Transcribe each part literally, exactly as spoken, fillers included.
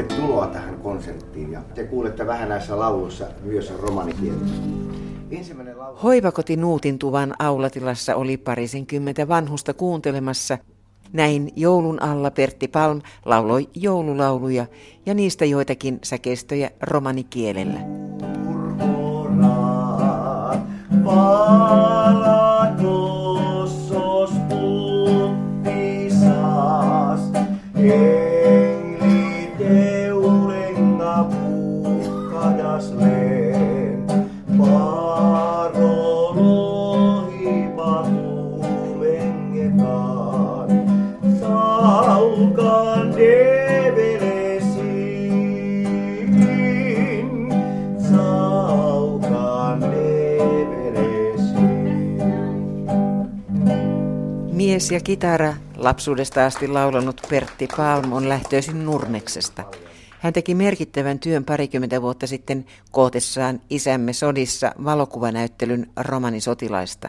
tervetuloa tähän konserttiin. Ja te kuulette vähän näissä lauluissa myös romanikieltä. Laulu... Hoivakoti Nuutintuvan aulatilassa oli parisenkymmentä vanhusta kuuntelemassa. Näin joulun alla Pertti Palm lauloi joululauluja ja niistä joitakin säkeistöjä romanikielellä. Mies ja kitara, lapsuudesta asti laulanut Pertti Palm on lähtöisin Nurmeksesta. Hän teki merkittävän työn parikymmentä vuotta sitten kootessaan Isämme sodissa valokuvanäyttelyn romanisotilaista.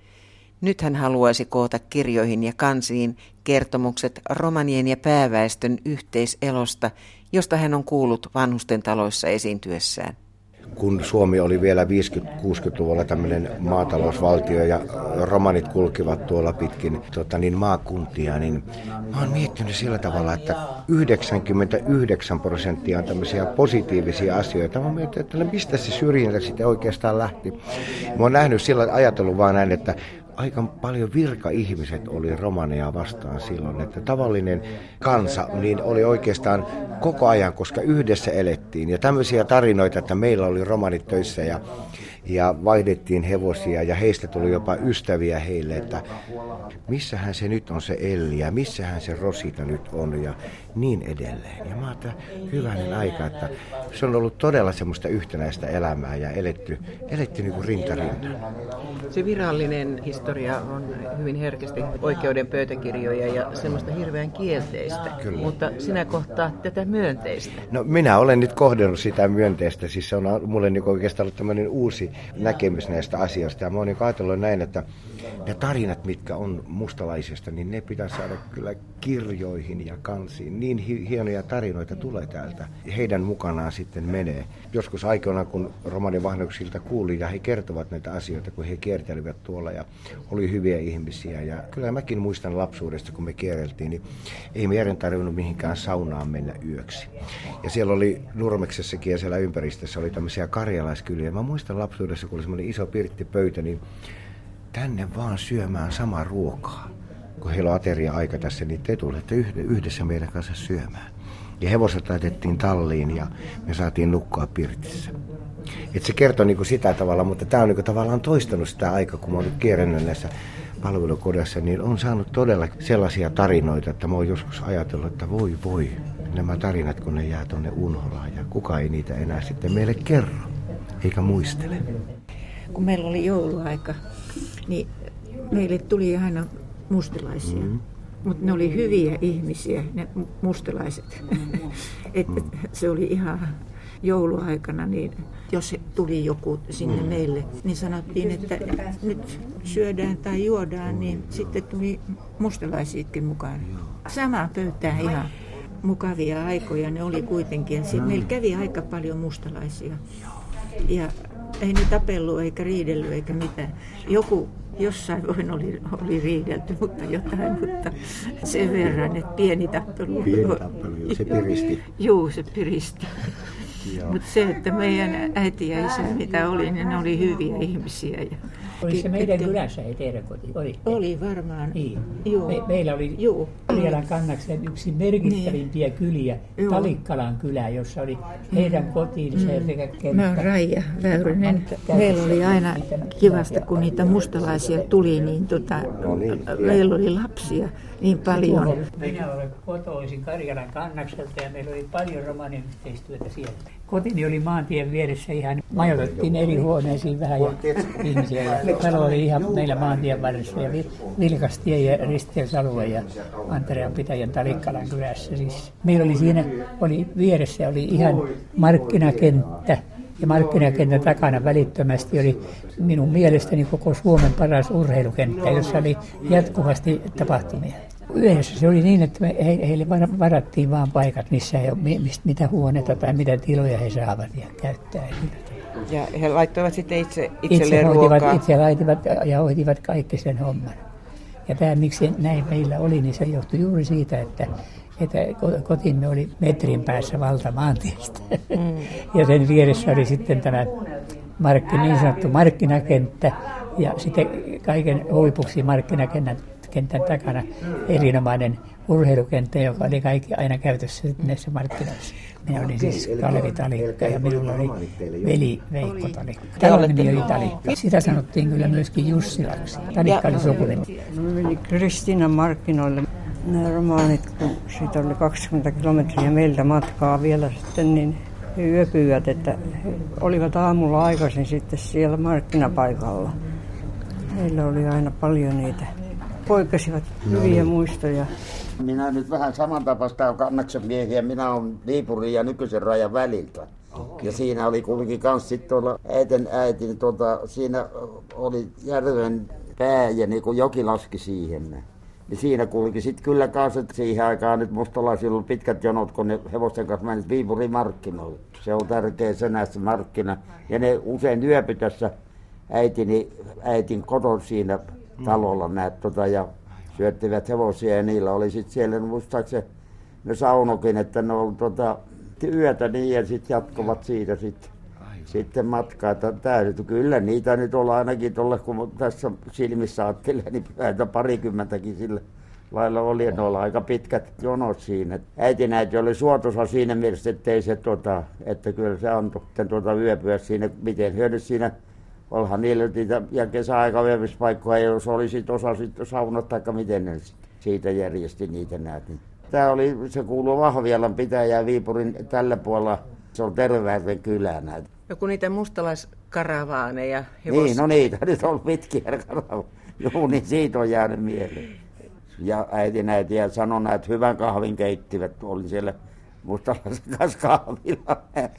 Nyt hän haluaisi koota kirjoihin ja kansiin kertomukset romanien ja pääväestön yhteiselosta, josta hän on kuullut vanhusten taloissa esiintyessään. Kun Suomi oli vielä viisikymmentä-kuusikymmentäluvulla tämmöinen maatalousvaltio ja romanit kulkivat tuolla pitkin tota, niin maakuntia, niin mä oon miettinyt sillä tavalla, että yhdeksänkymmentäyhdeksän prosenttia on tämmöisiä positiivisia asioita. Mä oon miettinyt, että mistä se syrjintä sitten oikeastaan lähti. Mä oon nähnyt sillä ajatellut vaan näin, että aika paljon virkaihmiset oli romaneja vastaan silloin, että tavallinen kansa niin oli oikeastaan koko ajan, koska yhdessä elettiin. Ja tämmöisiä tarinoita, että meillä oli romanit töissä ja, ja vaihdettiin hevosia ja heistä tuli jopa ystäviä heille, että missähän se nyt on se Elli ja missähän se Rosita nyt on ja niin edelleen. Ja mä ajattelin, hyvänen aika, että se on ollut todella semmoista yhtenäistä elämää ja eletty, eletty niin kuin rinta rinnan. Se virallinen historia on hyvin herkästi oikeuden pöytäkirjoja ja semmoista hirveän kielteistä, Kyllä. mutta sinä kohtaat tätä myönteistä. No minä olen nyt kohdannut sitä myönteistä, siis se on mulle niin oikeastaan ollut tämmöinen uusi näkemys näistä asioista ja mä oon niin ajatellut näin, että ne tarinat, mitkä on mustalaisista, niin ne pitää saada kyllä kirjoihin ja kansiin. Niin hi- hienoja tarinoita tulee täältä. Heidän mukanaan sitten menee. Joskus aikoinaan, kun romanivanhuksilta kuuli ja he kertovat näitä asioita, kun he kiertelivät tuolla ja oli hyviä ihmisiä. Ja kyllä mäkin muistan lapsuudesta, kun me kierreltiin, niin ei meidän tarvinnut mihinkään saunaan mennä yöksi. Ja siellä oli Nurmeksessakin ja siellä ympäristössä oli tämmöisiä karjalaiskyliä. Mä muistan lapsuudessa, kun oli semmoinen iso pirttipöytä, niin tänne vaan syömään samaa ruokaa. Kun heillä on ateria-aika tässä, niin te tulette yhdessä meidän kanssa syömään. Ja hevoset laitettiin talliin ja me saatiin nukkua pirtissä. Et se kertoo niinku sitä tavalla, mutta tämä on niinku tavallaan toistanut sitä aikaa, kun mä oon nyt kierrännyt näissä palvelukodissa, niin on saanut todella sellaisia tarinoita, että mä oon joskus ajatellut, että voi voi, nämä tarinat kun ne jää tuonne unholaan ja kukaan ei niitä enää sitten meille kerro, eikä muistele. Kun meillä oli jouluaika, niin meille tuli aina mustalaisia, mm. mutta ne oli hyviä ihmisiä, ne mustalaiset. Et se oli ihan jouluaikana, niin jos tuli joku sinne mm. meille, niin sanottiin, että nyt syödään tai juodaan, niin sitten tuli mustalaisiakin mukaan. Samaa pöytää ihan mukavia aikoja ne oli kuitenkin. Meillä kävi aika paljon mustalaisia. Ja ei ne tapellut eikä riidellyt eikä mitään. Joku jossain voin oli, oli riidelty, mutta jotain, mutta sen verran, että pieni tappelu. Pieni tappelu, se piristi. Juu, se piristi. Mutta se, että meidän äiti ja isä, mitä oli, niin ne oli hyviä ihmisiä. Ja oli se meidän kylässä, ei teidän koti? Oli, oli varmaan. Niin. Me, meillä oli Karjalan Kannaksen yksi merkittävimpiä niin. kyliä, Juu. Talikkalan kylä, jossa oli heidän kotiinsa mm. sekä kenttä. Mä oon Raija Väyrynen. Meillä oli aina kivasta, kun niitä mustalaisia tuli, niin tota, no niin, meillä oli lapsia niin paljon. Minä olen kotoisin Karjalan Kannakselta ja meillä oli paljon romaniyhteistyötä siellä. Kotini oli maantien vieressä ihan, majoitettiin eri huoneisiin vähän ja ihmisiä. Talo oli ihan meillä maantien varressa ja vilkas tie ja risteysalue ja Mantereen pitäjän Talikkalan kylässä. Siis meillä oli siinä, oli vieressä oli ihan markkinakenttä ja markkinakentän takana välittömästi oli minun mielestäni koko Suomen paras urheilukenttä, jossa oli jatkuvasti tapahtumia. yhdessä se oli niin, että me, he, heille varattiin vaan paikat, missä he, mistä, mitä huoneita tai mitä tiloja he saavat ja käyttää. Ja he laittoivat sitten itse, itselleen itse ruokaa? Itse laitivat ja hoitivat kaikki sen homman. Ja tämä, miksi näin meillä oli, niin se johtui juuri siitä, että, että kotimme oli metrin päässä valtamaantiestä. Mm. Ja sen vieressä oli sitten tämä markki, niin sanottu markkinakenttä ja sitten kaiken huipuksi markkinakentän kentän takana erinomainen urheilukenttä, joka oli kaikki aina käytössä näissä markkinoissa. Minä olin siis Kalevi Talikka ja minulla oli veli Veikko Talikka. Talon nimi oli Talikka. Sitä sanottiin kyllä myöskin Jussilaksi. Talikka oli sukunimi. Me meni Kristiinan markkinoille. Nämä romaanit, kun siitä oli kaksikymmentä kilometriä meiltä matkaa vielä sitten, niin he yöpyivät, että he olivat aamulla aikaisin sitten siellä markkinapaikalla. Meillä oli aina paljon niitä. Poikasivat hyviä muistoja. Minä nyt vähän samantapaista on Kannaksen miehiä. Minä olen Viipurin ja nykyisen rajan väliltä. Okay. Ja siinä oli kuitenkin kans sitten tuolla äitin äiti, niin tuota, siinä oli järven pää ja niin kuin joki laski siihen. Ja siinä kulki sitten kyllä kanssa, että siihen aikaan nyt mustalaisilla oli pitkät jonot, kun ne hevosten kanssa menivät Viipurin markkinoille. Se on tärkeä se näissä markkina. Ja ne usein yöpy tässä äitini, äitin koton siinä talolla näet, tota, ja syöttivät hevosia ja niillä oli sitten siellä, muistaakseni ne saunokin, että ne oli tota, yötä niin ja sitten jatkuvat siitä sitten, sitten matkaa. Että kyllä niitä nyt on ainakin tuolla, kun tässä silmissä ajattelee, niin päätä parikymmentäkin sillä lailla oli, että ne oli aika pitkät jonot siinä. Äitinäiti oli suotuisa siinä mielessä, ettei se, tota, että kyllä se antoi tuota yöpyä siinä, miten hyödy siinä. Olhan niillä niitä, ja kesäaika yöpyspaikkoja, jos oli sit osa sit saunat, tai miten ne siitä järjesti niitä näet. Tämä oli, se kuuluu Vahvialan pitäjään Viipurin tällä puolella, se on Tervääten kylä näet. No kun niitä mustalaiskaravaneja hevos... Niin, no niitä nyt on pitkiä karavaaneja. Joo, niin siitä on jäänyt mieleen. Ja äiti näitä ja sanoi, että hyvän kahvin keittivät, olin siellä mustalaisen kanssa kahvilla.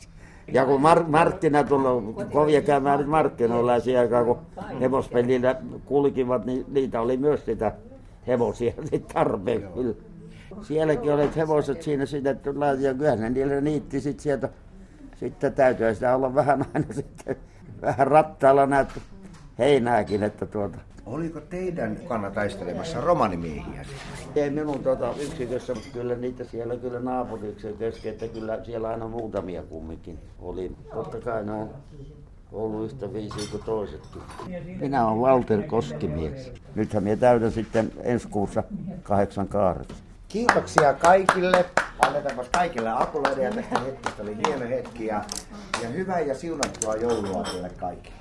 Ja kun Mar- Marttina tuli kovia käymään nyt markkinoilla ja siihen aikaan, kun hevospelillä kulkivat, niin niitä oli myös sitä hevosia sit tarpeen kyllä. Sielläkin oli hevoset siinä sitten, ja kyllä ne niillä niitti sit sieltä. Sitten täytyy sitä olla vähän aina sitten, vähän rattailla näet heinääkin, että tuota. Oliko teidän mukana taistelemassa romanimiehiä? Ei minun tuota yksikössä, mutta kyllä niitä siellä kyllä naapuriksen kesken, että kyllä siellä aina muutamia kumminkin oli. Totta kai ne on ollut yhtä viisiä kuin toisetkin. Minä olen Walter Koskimies. Nythän minä täytän sitten ensi kuussa kahdeksankymmentäkahdeksan. Kiitoksia kaikille. Annetaanpa kaikille aplodia tästä hetkestä. Oli hieno hetki ja, ja hyvää ja siunattua joulua teille kaikille.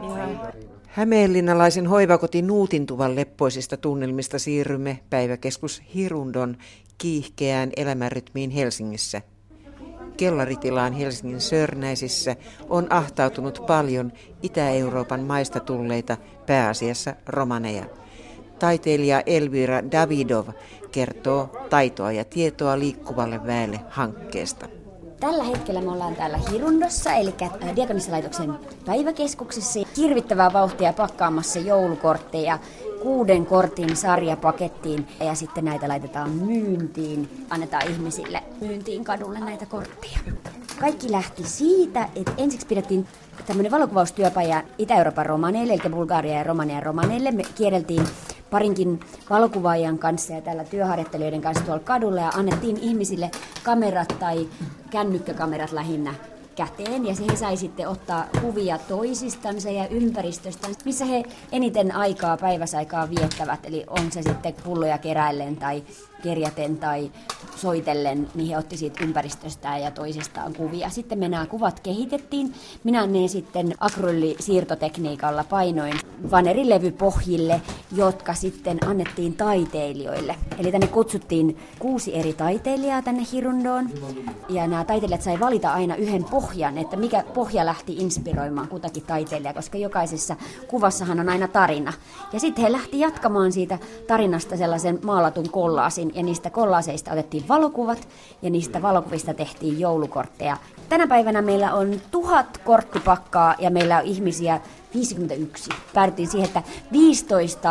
Hämeenlinnalaisen hoivakoti Nuutintuvan leppoisista tunnelmista siirrymme päiväkeskus Hirundon kiihkeään elämänrytmiin Helsingissä. Kellaritilaan Helsingin Sörnäisissä on ahtautunut paljon Itä-Euroopan maista tulleita, pääasiassa romaneja. Taiteilija Elvira Davidov kertoo taitoa ja tietoa liikkuvalle väelle hankkeesta. Tällä hetkellä me ollaan täällä Hirundossa, eli Diakonissalaitoksen päiväkeskuksessa. Hirvittävää vauhtia pakkaamassa joulukortteja kuuden kortin sarjapakettiin. Ja sitten näitä laitetaan myyntiin, annetaan ihmisille myyntiin kadulle näitä kortteja. Kaikki lähti siitä, että ensiksi pidettiin tämmöinen valokuvaustyöpaja Itä-Euroopan romaneille, eli Bulgaria ja Romania romaneille. Me kierreltiin parinkin valokuvaajan kanssa ja tällä työharjoittelijoiden kanssa tuolla kadulla ja annettiin ihmisille kamerat tai kännykkäkamerat lähinnä käteen ja he sai sitten ottaa kuvia toisistansa ja ympäristöstä, missä he eniten aikaa, päiväsaikaa viettävät, eli on se sitten pulloja keräillen tai kerjäten tai soitellen, niin he otti siitä ympäristöstään ja toisistaan kuvia. Sitten me nämä kuvat kehitettiin. Minä ne sitten akryyllisiirtotekniikalla painoin vanerilevypohjille, jotka sitten annettiin taiteilijoille. Eli tänne kutsuttiin kuusi eri taiteilijaa tänne Hirundoon. Ja nämä taiteilijat sai valita aina yhden pohjan, että mikä pohja lähti inspiroimaan kutakin taiteilijaa, koska jokaisessa kuvassahan on aina tarina. Ja sitten he lähti jatkamaan siitä tarinasta sellaisen maalatun kollaasin, ja niistä kollaaseista otettiin valokuvat, ja niistä valokuvista tehtiin joulukortteja. Tänä päivänä meillä on tuhat korttipakkaa, ja meillä on ihmisiä viisikymmentäyksi. Päädyttiin siihen, että viisitoista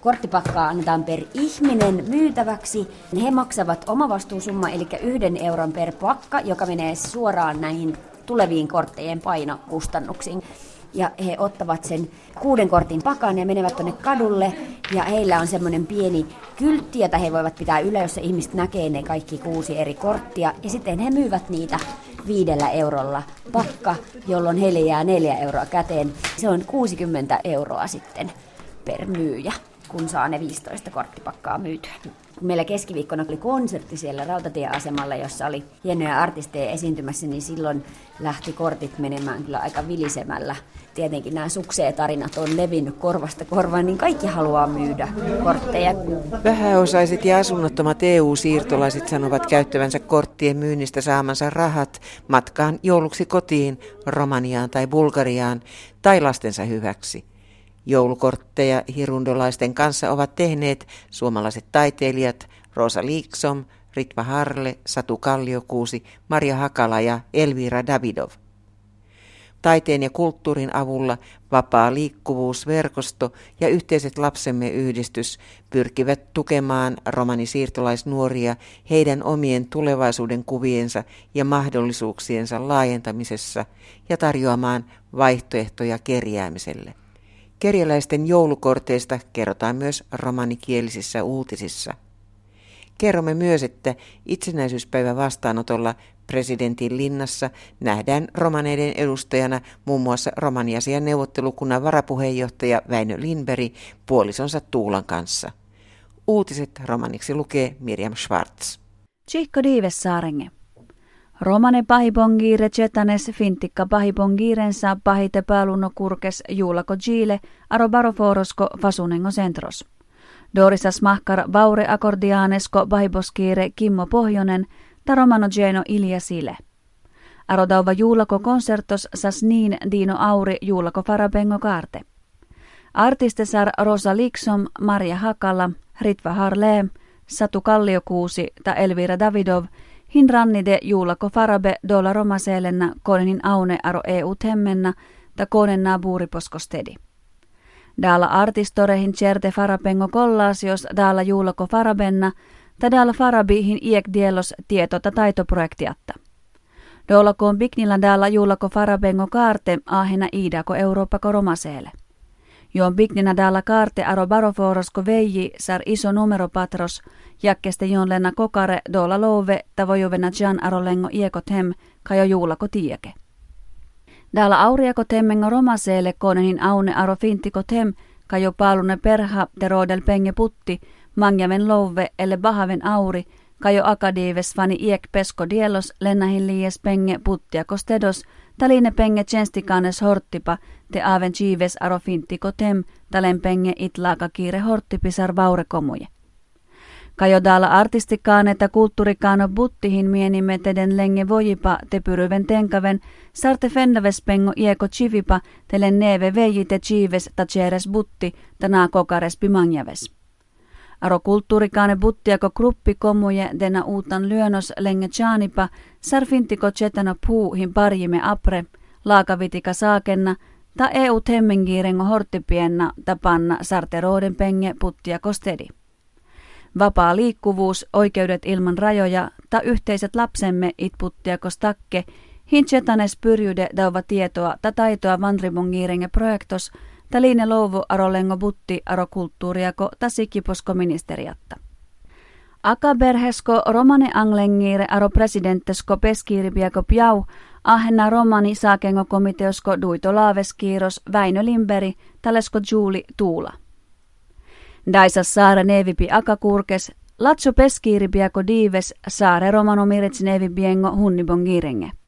korttipakkaa annetaan per ihminen myytäväksi. He maksavat omavastuusumma, eli yhden euron per pakka, joka menee suoraan näihin tuleviin korttejen painokustannuksiin. Ja he ottavat sen kuuden kortin pakan ja menevät tuonne kadulle. Ja heillä on semmoinen pieni kyltti, jota he voivat pitää yllä, jossa ihmiset näkee ne kaikki kuusi eri korttia. Ja sitten he myyvät niitä viidellä eurolla pakka, jolloin heille jää neljä euroa käteen. Se on kuusikymmentä euroa sitten per myyjä, kun saa ne viisitoista korttipakkaa myytyä. Meillä keskiviikkona oli konsertti siellä rautatieasemalla, jossa oli hienoja artisteja esiintymässä, niin silloin lähti kortit menemään kyllä aika vilisemällä. Tietenkin nämä suksee-tarinat on levinnyt korvasta korvaan, niin kaikki haluaa myydä kortteja. Vähäosaiset ja asunnottomat E U-siirtolaiset sanovat käyttävänsä korttien myynnistä saamansa rahat matkaan jouluksi kotiin, Romaniaan tai Bulgariaan tai lastensa hyväksi. Joulukortteja hirundolaisten kanssa ovat tehneet suomalaiset taiteilijat Rosa Liksom, Ritva Harle, Satu Kalliokuusi, Maria Hakala ja Elvira Davidov. Taiteen ja kulttuurin avulla Vapaa liikkuvuusverkosto ja Yhteiset lapsemme yhdistys pyrkivät tukemaan romanisiirtolaisnuoria heidän omien tulevaisuuden kuviensa ja mahdollisuuksiensa laajentamisessa ja tarjoamaan vaihtoehtoja kerjäämiselle. Kerjäläisten joulukorteista kerrotaan myös romanikielisissä uutisissa. Kerromme myös, että itsenäisyyspäivän vastaanotolla presidentin linnassa nähdään romaneiden edustajana muun muassa romaniasian neuvottelukunnan varapuheenjohtaja Väinö Lindberg puolisonsa Tuulan kanssa. Uutiset romaniksi lukee Miriam Schwartz. Chico Dives Saarenge. Romane pahibongire chetanes fintikka pahibongirensa pahite pääluno kurkes juulako Gile aro baroforosko fasunengo centros. Dorisas mahkar vaure akordianesko pahiboskiire Kimmo Pohjonen ta romano geno Ilja Sile. Aro dauva juulako konsertos sas niin Dino Auri juulako farabengo kaarte. Artistesar Rosa Liksom, Maria Hakala, Ritva Harle, Satu Kalliokuusi ta Elvira Davidov hin rannide juulako farabe dola romaseelenna konenin aune aro E U temmenna ta konenna buuriposkostedi. Daala artistorehin certe farapengo kollaasios daala juulako farabenna ta daala farabihin iek dielos tieto ta taitoprojektiatta. Doolakoon biknilla daala juulako farabengo kaarte ahena iidako Euroopako romaseele. Joon biknina daala kaarte aro baroforosko veiji sar iso numero patros jakkeste joon lenna kokare doola louve tavojuvena jan aro lengo iekot hem kajo juulako tieke. Daala auriako temmengo romaseele konehin aune aro fintiko tem kajo paalune perha te roodel penge putti mangjaven louve elle bahaven auri kajo akadiives fani iek pesko dielos lennahin liies penge puttia kostedos taline penge tjenstikanes horttipa te aven chiives aro fintiko tem talen penge itlaaka kiire horttipisar vaurekomuje. Kajo daala artistikaane ta kulttuurikaano buttihin mienimme teden lenge vojipa te pyryven tenkaven sarte fennaves pengo ieko chivipa telen neve veji te chiives ta cheres butti ta naa kokares pimanjaves. Aro kulttuurikaane buttiako gruppi komuje dena uutan lyönos lenge chaanipa sarfintiko chetana puuhin parjime apre laakavitika saakenna ta E U temmengiirengo horttipienna ta panna sarte roden penge puttia kostedi. Vapaa liikkuvuus, oikeudet ilman rajoja ta yhteiset lapsemme itputtiakos takke, hinchetanes pyrjude dauva tietoa ta taitoa vandribongiirenge projektos, ta liine louvu aro lengo butti aro kulttuuriako ta sikiposko ministeriatta. Akaberhesko romane anglengiire aro presidenttesko peskiiripiako piau, ahenna romani saakengo komiteosko duito laaveskiiros Väinö Lindberg, talesko Juuli Tuula. Daisas saare nevipi akakurkes, latso peskiiripiako diives saare romano mirits nevipiengo hunnibongirenge.